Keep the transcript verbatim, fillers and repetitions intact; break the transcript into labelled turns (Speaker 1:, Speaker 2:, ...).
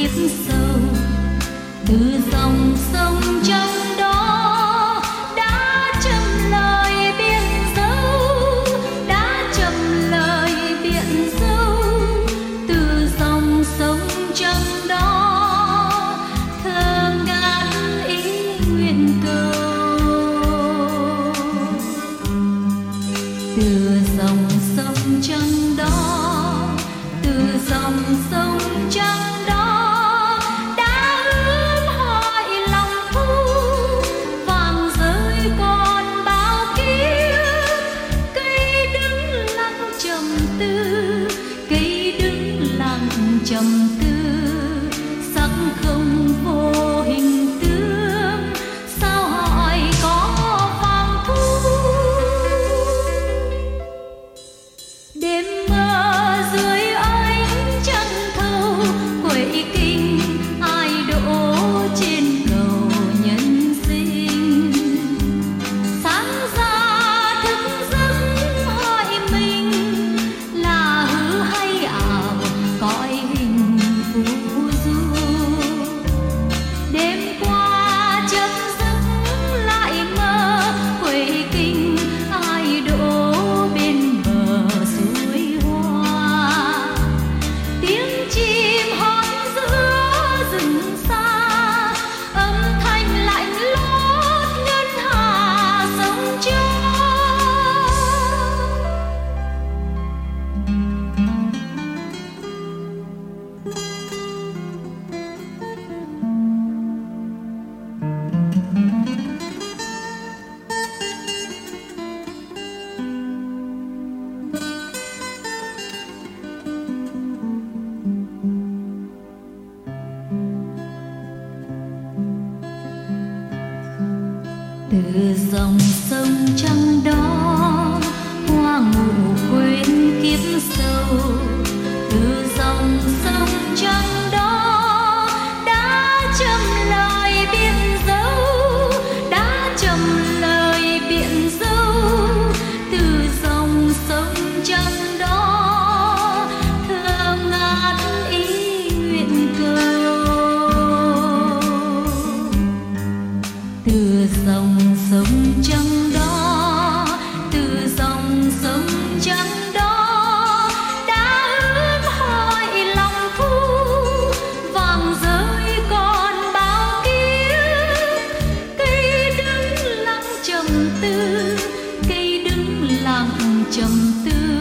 Speaker 1: kiếp sâu, từ dòng sông trắng đó đã châm lời biển dấu, đã châm lời biển dấu. Từ dòng sông trắng đó thơ ngát ý nguyện cầu. Từ dòng sông trắng đó, từ dòng sông trắng đó đã ướm hỏi lòng thu, vàng rơi còn bao kiếp. Cây đứng lặng trầm tư, cây đứng lặng trầm tư, sắc không vô hình tướng, sao hỏi có vàng thu. Đêm mơ dưới ánh trăng thâu, quậy kinh ai đổ trên cầu nhân sinh. Sáng ra thức giấc hỏi mình là hư hay ảo, cõi hình phù du. Đêm qua chợt giấc lại mơ, quậy kinh ai đổ bên bờ suối hoa. Tiếng chim hót giữa rừng xa, âm thanh lạnh lót ngân hà sông Cha. Từ dòng sông trắng đó hoa ngủ quên kiếp sâu, từ dòng sông trắng đó đã châm lời biển dấu, đã châm lời biển dấu. Từ dòng sông trắng đó thơ ngát ý nguyện cầu. Từ dòng sông trắng đó, từ dòng sông trắng đó đã ướm hỏi lòng thu, vàng rơi còn bao kiếp. Cây đứng lặng trầm tư, cây đứng lặng trầm tư,